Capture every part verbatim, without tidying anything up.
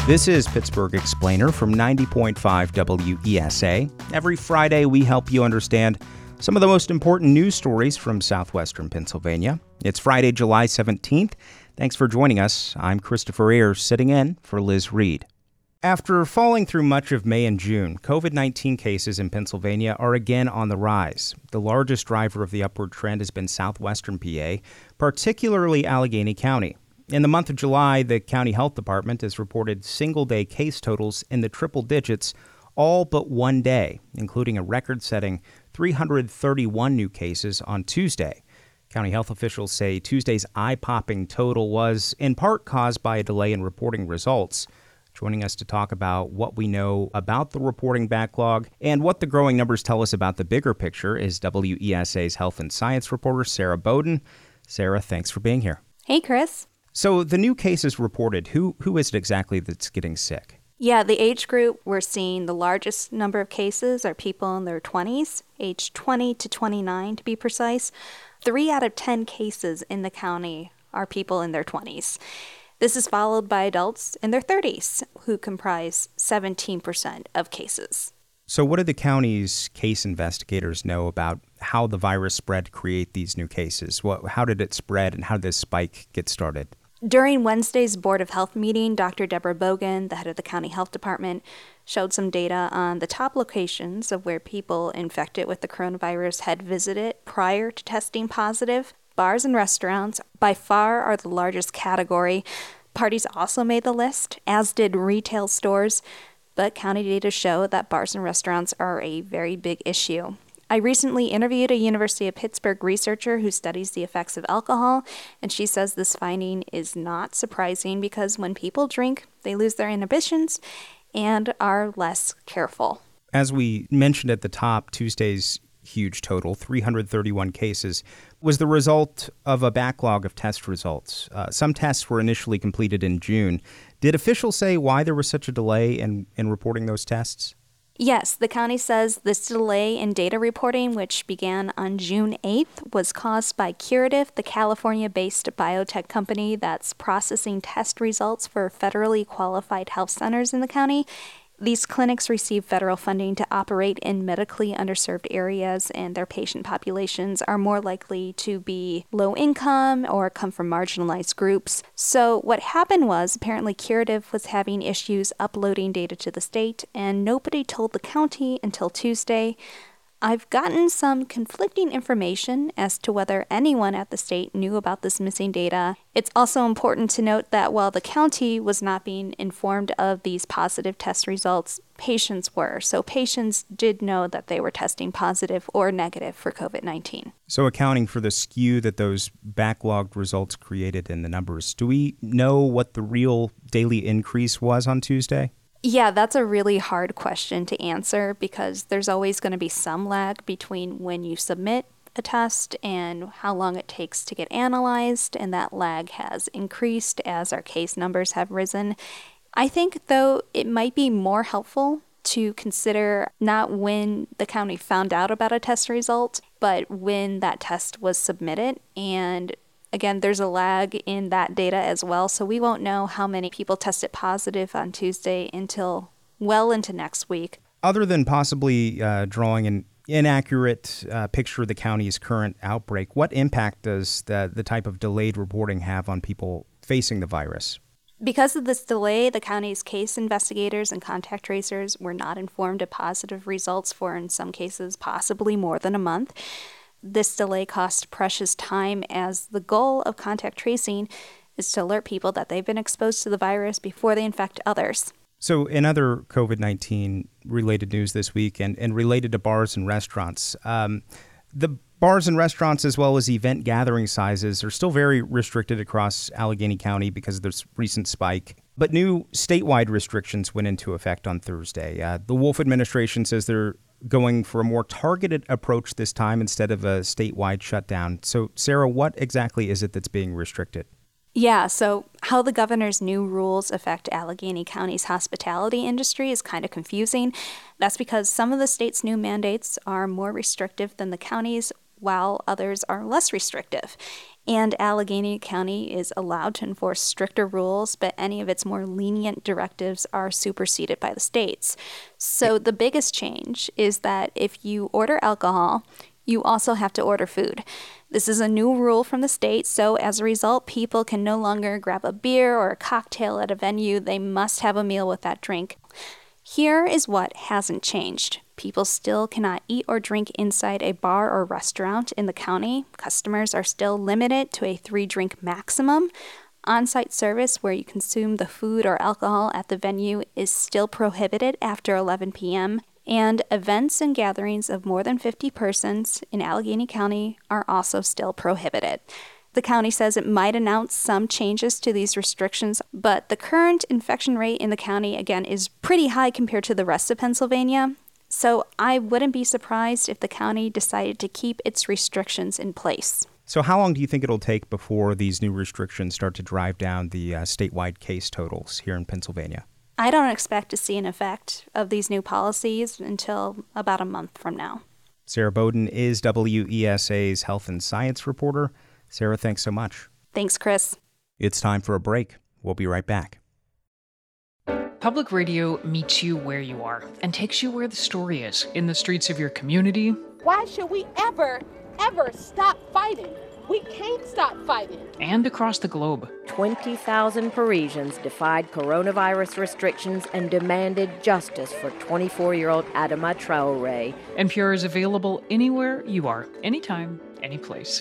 This is Pittsburgh Explainer from ninety point five W E S A. Every Friday, we help you understand some of the most important news stories from southwestern Pennsylvania. It's Friday, July seventeenth. Thanks for joining us. I'm Christopher Ayers, sitting in for Liz Reed. After falling through much of May and June, covid nineteen cases in Pennsylvania are again on the rise. The largest driver of the upward trend has been southwestern P A, particularly Allegheny County. In the month of July, the county health department has reported single-day case totals in the triple digits all but one day, including a record-setting three hundred thirty-one new cases on Tuesday. County health officials say Tuesday's eye-popping total was in part caused by a delay in reporting results. Joining us to talk about what we know about the reporting backlog and what the growing numbers tell us about the bigger picture is W E S A's health and science reporter, Sarah Bowden. Sarah, thanks for being here. Hey, Chris. So the new cases reported, who who is it exactly that's getting sick? Yeah, the age group we're seeing the largest number of cases are people in their twenties, age twenty to twenty-nine to be precise. Three out of ten cases in the county are people in their twenties. This is followed by adults in their thirties, who comprise seventeen percent of cases. So what do the county's case investigators know about how the virus spread to create these new cases? What, how did it spread and how did this spike get started? During Wednesday's Board of Health meeting, Doctor Deborah Bogan, the head of the county health department, showed some data on the top locations of where people infected with the coronavirus had visited prior to testing positive. Bars and restaurants by far are the largest category. Parties also made the list, as did retail stores, but county data show that bars and restaurants are a very big issue. I recently interviewed a University of Pittsburgh researcher who studies the effects of alcohol, and she says this finding is not surprising because when people drink, they lose their inhibitions and are less careful. As we mentioned at the top, Tuesday's huge total, three hundred thirty-one cases, was the result of a backlog of test results. Uh, some tests were initially completed in June. Did officials say why there was such a delay in, in reporting those tests? Yes, the county says this delay in data reporting, which began on June eighth, was caused by Curative, the California-based biotech company that's processing test results for federally qualified health centers in the county. These clinics receive federal funding to operate in medically underserved areas, and their patient populations are more likely to be low income or come from marginalized groups. So what happened was, apparently Curative was having issues uploading data to the state, and nobody told the county until Tuesday. I've gotten some conflicting information as to whether anyone at the state knew about this missing data. It's also important to note that while the county was not being informed of these positive test results, patients were. So patients did know that they were testing positive or negative for covid nineteen. So accounting for the skew that those backlogged results created in the numbers, do we know what the real daily increase was on Tuesday? Yeah, that's a really hard question to answer because there's always going to be some lag between when you submit a test and how long it takes to get analyzed, and that lag has increased as our case numbers have risen. I think, though, it might be more helpful to consider not when the county found out about a test result, but when that test was submitted. And again, there's a lag in that data as well, so we won't know how many people tested positive on Tuesday until well into next week. Other than possibly uh, drawing an inaccurate uh, picture of the county's current outbreak, what impact does the, the type of delayed reporting have on people facing the virus? Because of this delay, the county's case investigators and contact tracers were not informed of positive results for, in some cases, possibly more than a month. This delay costs precious time, as the goal of contact tracing is to alert people that they've been exposed to the virus before they infect others. So in other covid nineteen related news this week and, and related to bars and restaurants, um, the bars and restaurants as well as event gathering sizes are still very restricted across Allegheny County because of this recent spike. But new statewide restrictions went into effect on Thursday. Uh, the Wolf administration says they're going for a more targeted approach this time instead of a statewide shutdown. So, Sarah, what exactly is it that's being restricted? Yeah, so how the governor's new rules affect Allegheny County's hospitality industry is kind of confusing. That's because some of the state's new mandates are more restrictive than the county's, while others are less restrictive. And Allegheny County is allowed to enforce stricter rules, but any of its more lenient directives are superseded by the states. So the biggest change is that if you order alcohol, you also have to order food. This is a new rule from the state, so as a result, people can no longer grab a beer or a cocktail at a venue. They must have a meal with that drink. Here is what hasn't changed. People still cannot eat or drink inside a bar or restaurant in the county. Customers are still limited to a three-drink maximum. On-site service where you consume the food or alcohol at the venue is still prohibited after eleven p.m., and events and gatherings of more than fifty persons in Allegheny County are also still prohibited. The county says it might announce some changes to these restrictions, but the current infection rate in the county, again, is pretty high compared to the rest of Pennsylvania. So I wouldn't be surprised if the county decided to keep its restrictions in place. So how long do you think it'll take before these new restrictions start to drive down the uh, statewide case totals here in Pennsylvania? I don't expect to see an effect of these new policies until about a month from now. Sarah Bowden is W E S A's health and science reporter. Sarah, thanks so much. Thanks, Chris. It's time for a break. We'll be right back. Public radio meets you where you are and takes you where the story is, in the streets of your community. Why should we ever, ever stop fighting? We can't stop fighting. And across the globe. twenty thousand Parisians defied coronavirus restrictions and demanded justice for twenty-four-year-old Adama Traoré. N P R is available anywhere you are, anytime, anyplace.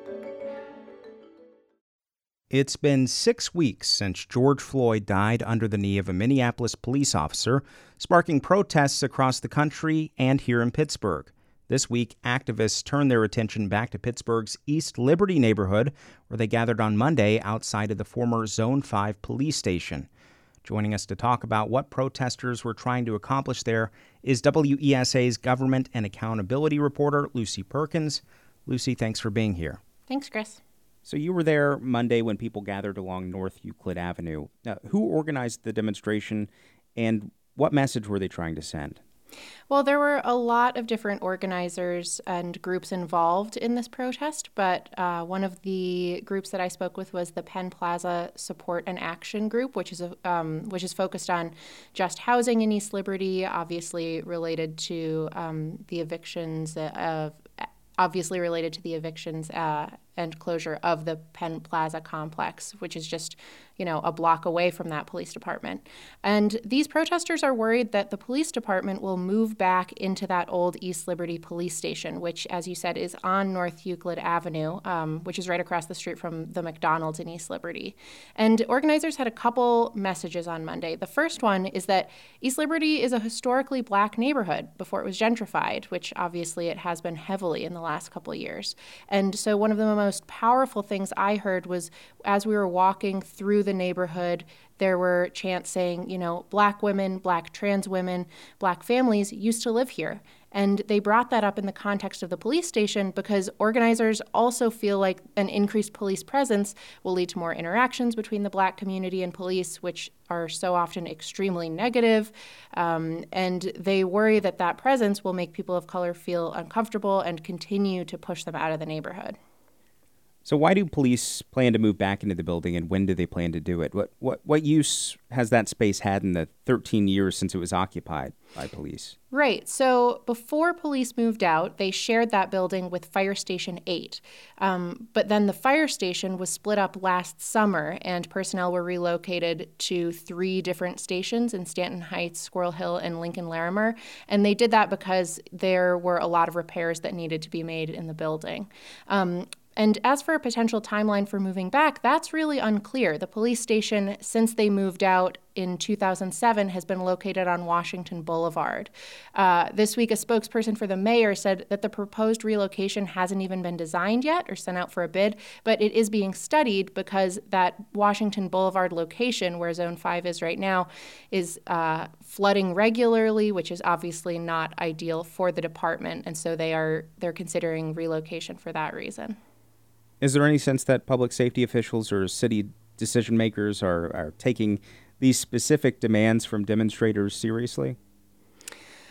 It's been six weeks since George Floyd died under the knee of a Minneapolis police officer, sparking protests across the country and here in Pittsburgh. This week, activists turned their attention back to Pittsburgh's East Liberty neighborhood, where they gathered on Monday outside of the former Zone five police station. Joining us to talk about what protesters were trying to accomplish there is W E S A's government and accountability reporter, Lucy Perkins. Lucy, thanks for being here. Thanks, Chris. So you were there Monday when people gathered along North Euclid Avenue. Now, who organized the demonstration, and what message were they trying to send? Well, there were a lot of different organizers and groups involved in this protest, but uh, one of the groups that I spoke with was the Penn Plaza Support and Action Group, which is a, um, which is focused on just housing in East Liberty, obviously related to um, the evictions of, obviously related to the evictions uh, and closure of the Penn Plaza complex, which is just, you know, a block away from that police department. And these protesters are worried that the police department will move back into that old East Liberty police station, which, as you said, is on North Euclid Avenue, um, which is right across the street from the McDonald's in East Liberty. And organizers had a couple messages on Monday. The first one is that East Liberty is a historically black neighborhood before it was gentrified, which obviously it has been heavily in the last couple of years. And so one of the most powerful things I heard was as we were walking through the neighborhood, there were chants saying, you know, black women, black trans women, black families used to live here. And they brought that up in the context of the police station because organizers also feel like an increased police presence will lead to more interactions between the black community and police, which are so often extremely negative. Um, and they worry that that presence will make people of color feel uncomfortable and continue to push them out of the neighborhood. So why do police plan to move back into the building, and when do they plan to do it? What what what use has that space had in the thirteen years since it was occupied by police? Right. So before police moved out, they shared that building with Fire Station eight. Um, but then the fire station was split up last summer, and personnel were relocated to three different stations in Stanton Heights, Squirrel Hill, and Lincoln Larimer. And they did that because there were a lot of repairs that needed to be made in the building. Um, And as for a potential timeline for moving back, that's really unclear. The police station, since they moved out in two thousand seven, has been located on Washington Boulevard. Uh, this week, a spokesperson for the mayor said that the proposed relocation hasn't even been designed yet or sent out for a bid, but it is being studied because that Washington Boulevard location, where Zone five is right now, is uh, flooding regularly, which is obviously not ideal for the department, and so they are they're considering relocation for that reason. Is there any sense that public safety officials or city decision makers are, are taking these specific demands from demonstrators seriously?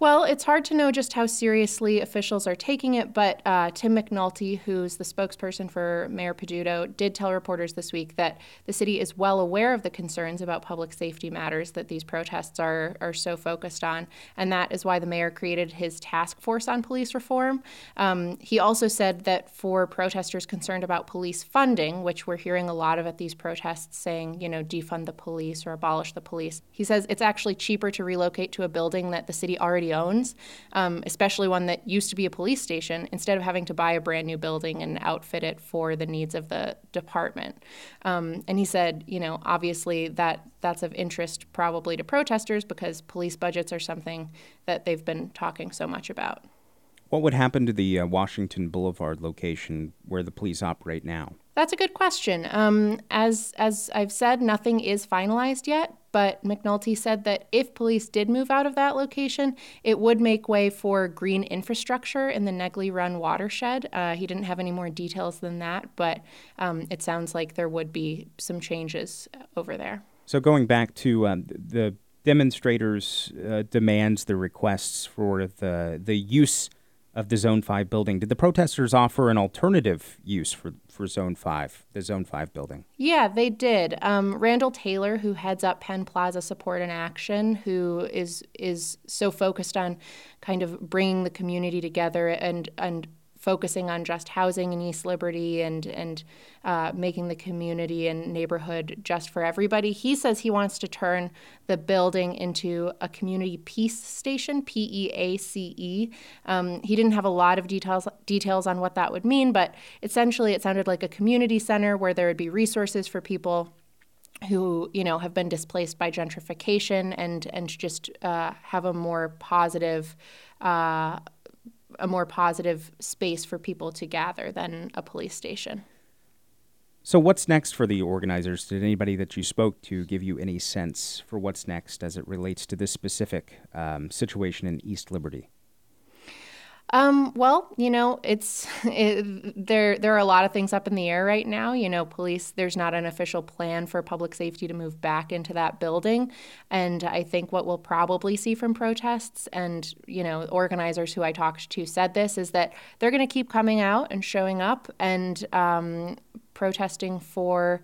Well, it's hard to know just how seriously officials are taking it, but uh, Tim McNulty, who's the spokesperson for Mayor Peduto, did tell reporters this week that the city is well aware of the concerns about public safety matters that these protests are, are so focused on, and that is why the mayor created his task force on police reform. Um, he also said that for protesters concerned about police funding, which we're hearing a lot of at these protests saying, you know, defund the police or abolish the police, he says it's actually cheaper to relocate to a building that the city already owns, um, especially one that used to be a police station, instead of having to buy a brand new building and outfit it for the needs of the department. Um, and he said, you know, obviously that that's of interest probably to protesters because police budgets are something that they've been talking so much about. What would happen to the uh, Washington Boulevard location where the police operate now? That's a good question. Um, as as I've said, nothing is finalized yet, but McNulty said that if police did move out of that location, it would make way for green infrastructure in the Negley Run watershed. Uh, he didn't have any more details than that, but um, it sounds like there would be some changes over there. So going back to um, the demonstrators' uh, demands, the requests for the the use of the Zone five building. Did the protesters offer an alternative use for, for Zone five, the Zone five building? Yeah, they did. Um, Randall Taylor, who heads up Penn Plaza Support and Action, who is is so focused on kind of bringing the community together and and focusing on just housing in East Liberty and and uh, making the community and neighborhood just for everybody. He says he wants to turn the building into a community peace station, P E A C E. Um, he didn't have a lot of details details on what that would mean, but essentially it sounded like a community center where there would be resources for people who, you know, have been displaced by gentrification and and just uh, have a more positive uh a more positive space for people to gather than a police station. So what's next for the organizers? Did anybody that you spoke to give you any sense for what's next as it relates to this specific um, situation in East Liberty? Um, well, you know, it's it, there. There are a lot of things up in the air right now. You know, police. There's not an official plan for public safety to move back into that building, and I think what we'll probably see from protests and you know organizers who I talked to said this is that they're going to keep coming out and showing up and um, protesting for.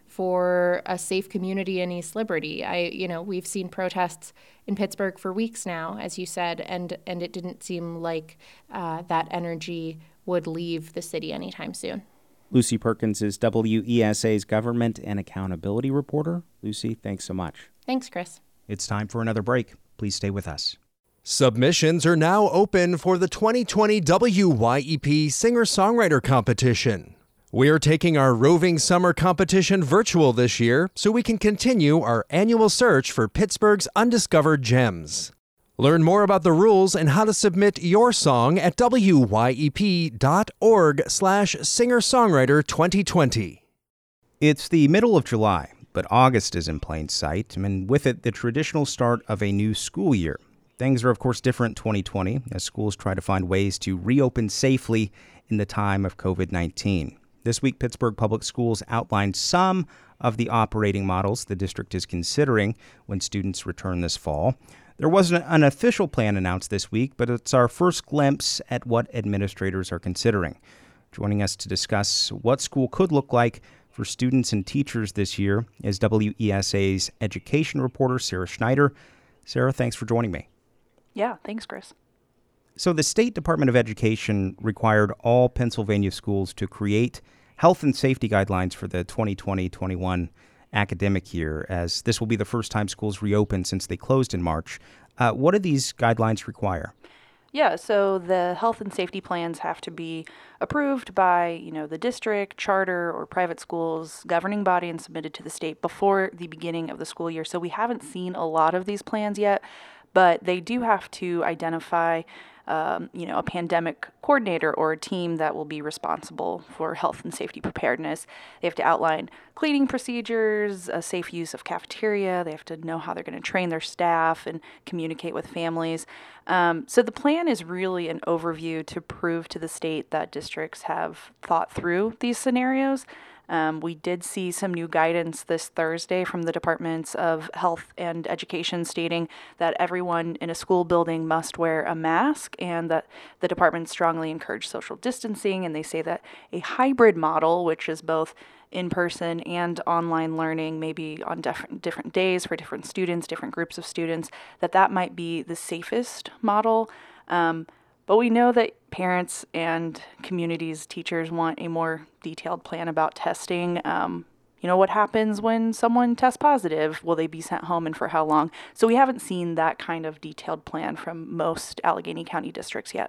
for a safe community in East Liberty. I, you know, we've seen protests in Pittsburgh for weeks now, as you said, and and it didn't seem like uh, that energy would leave the city anytime soon. Lucy Perkins is W E S A's government and accountability reporter. Lucy, thanks so much. Thanks, Chris. It's time for another break. Please stay with us. Submissions are now open for the twenty twenty W Y E P Singer-Songwriter Competition. We're taking our roving summer competition virtual this year so we can continue our annual search for Pittsburgh's undiscovered gems. Learn more about the rules and how to submit your song at W Y E P dot org slash singer-songwriter twenty twenty. It's the middle of July, but August is in plain sight, and with it, the traditional start of a new school year. Things are, of course, different in twenty twenty as schools try to find ways to reopen safely in the time of covid nineteen. This week, Pittsburgh Public Schools outlined some of the operating models the district is considering when students return this fall. There wasn't an official plan announced this week, but it's our first glimpse at what administrators are considering. Joining us to discuss what school could look like for students and teachers this year is W E S A's education reporter, Sarah Schneider. Sarah, thanks for joining me. Yeah, thanks, Chris. So the State Department of Education required all Pennsylvania schools to create health and safety guidelines for the twenty twenty twenty-one academic year, as this will be the first time schools reopen since they closed in March. Uh, what do these guidelines require? Yeah, so the health and safety plans have to be approved by, you know, the district, charter, or private schools governing body and submitted to the state before the beginning of the school year. So we haven't seen a lot of these plans yet, but they do have to identify Um, you know, a pandemic coordinator or a team that will be responsible for health and safety preparedness. They have to outline cleaning procedures, a safe use of cafeteria. They have to know how they're going to train their staff and communicate with families. Um, so the plan is really an overview to prove to the state that districts have thought through these scenarios. Um, we did see some new guidance this Thursday from the Departments of Health and Education stating that everyone in a school building must wear a mask, and that the department strongly encourage social distancing. And they say that a hybrid model, which is both in-person and online learning, maybe on different different days for different students, different groups of students, that that might be the safest model. Um, But we know that parents and communities, teachers want a more detailed plan about testing. Um, you know, what happens when someone tests positive? Will they be sent home and for how long? So we haven't seen that kind of detailed plan from most Allegheny County districts yet.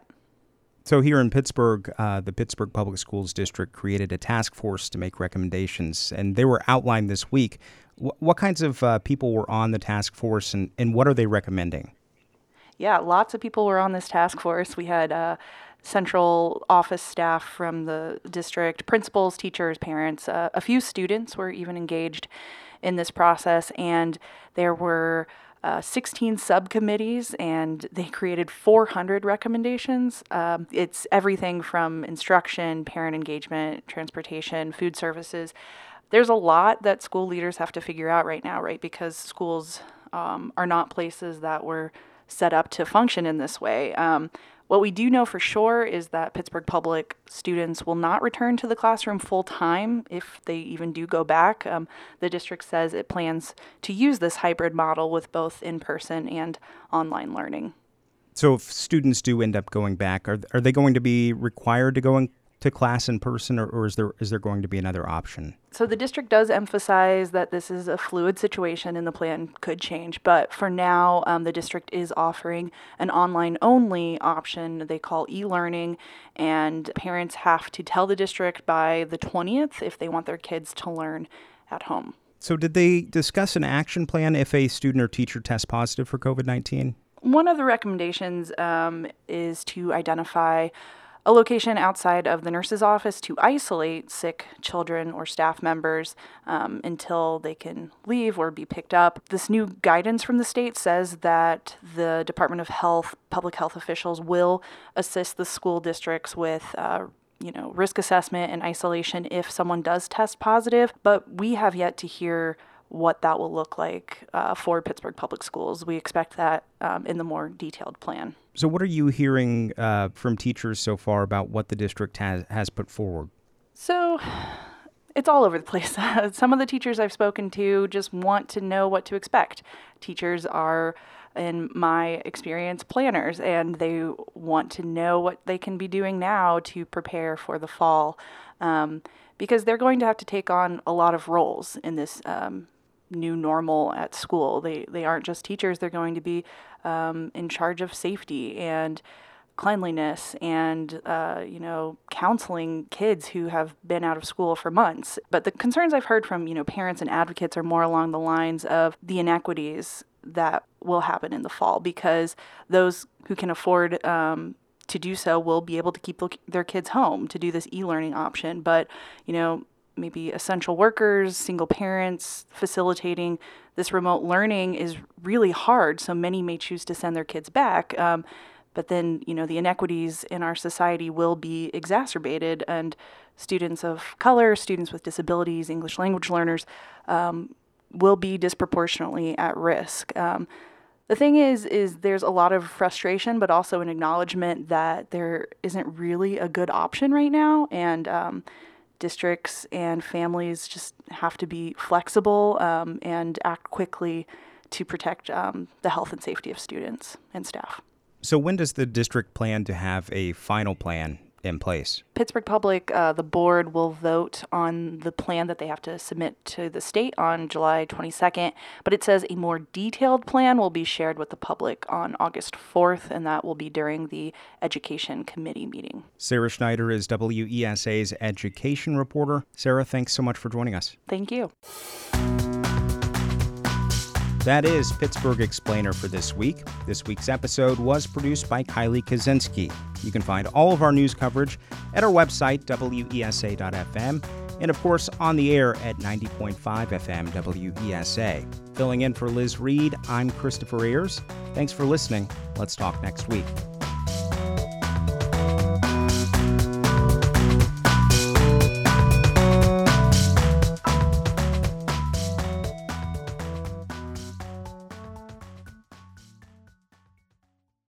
So here in Pittsburgh, uh, the Pittsburgh Public Schools District created a task force to make recommendations, and they were outlined this week. W- what kinds of uh, people were on the task force, and, and what are they recommending? Yeah, lots of people were on this task force. We had uh, central office staff from the district, principals, teachers, parents. Uh, a few students were even engaged in this process, and there were uh, sixteen subcommittees, and they created four hundred recommendations. Um, it's everything from instruction, parent engagement, transportation, food services. There's a lot that school leaders have to figure out right now, right? Because schools um, are not places that were set up to function in this way. Um, what we do know for sure is that Pittsburgh Public students will not return to the classroom full time if they even do go back. Um, the district says it plans to use this hybrid model with both in-person and online learning. So if students do end up going back, are are they going to be required to go in, to class in person, or, or is there is there going to be another option? So the district does emphasize that this is a fluid situation and the plan could change. But for now, um, the district is offering an online-only option they call e-learning, and parents have to tell the district by the twentieth if they want their kids to learn at home. So did they discuss an action plan if a student or teacher tests positive for COVID nineteen? One of the recommendations um, is to identify a location outside of the nurse's office to isolate sick children or staff members um, until they can leave or be picked up. This new guidance from the state says that the Department of Health, public health officials will assist the school districts with uh, you know, risk assessment and isolation if someone does test positive, but we have yet to hear what that will look like uh, for Pittsburgh Public Schools. We expect that um, in the more detailed plan. So what are you hearing uh, from teachers so far about what the district has, has put forward? So it's all over the place. Some of the teachers I've spoken to just want to know what to expect. Teachers are, in my experience, planners, and they want to know what they can be doing now to prepare for the fall, um, because they're going to have to take on a lot of roles in this um, new normal at school. They they aren't just teachers. They're going to be um, in charge of safety and cleanliness and, uh, you know, counseling kids who have been out of school for months. But the concerns I've heard from, you know, parents and advocates are more along the lines of the inequities that will happen in the fall, because those who can afford um, to do so will be able to keep their kids home to do this e-learning option. But, you know, maybe essential workers, single parents, facilitating this remote learning is really hard. So many may choose to send their kids back. Um, but then, you know, the inequities in our society will be exacerbated, and students of color, students with disabilities, English language learners um, will be disproportionately at risk. Um, the thing is, is there's a lot of frustration, but also an acknowledgement that there isn't really a good option right now. And um, districts and families just have to be flexible um, and act quickly to protect um, the health and safety of students and staff. So when does the district plan to have a final plan in place? Pittsburgh Public, uh, the board will vote on the plan that they have to submit to the state on July twenty-second, but it says a more detailed plan will be shared with the public on August fourth, and that will be during the Education Committee meeting. Sarah Schneider is W E S A's education reporter. Sarah, thanks so much for joining us. Thank you. That is Pittsburgh Explainer for this week. This week's episode was produced by Kylie Kaczynski. You can find all of our news coverage at our website, W E S A dot F M, and of course on the air at ninety point five F M W E S A. Filling in for Liz Reed, I'm Christopher Ayers. Thanks for listening. Let's talk next week.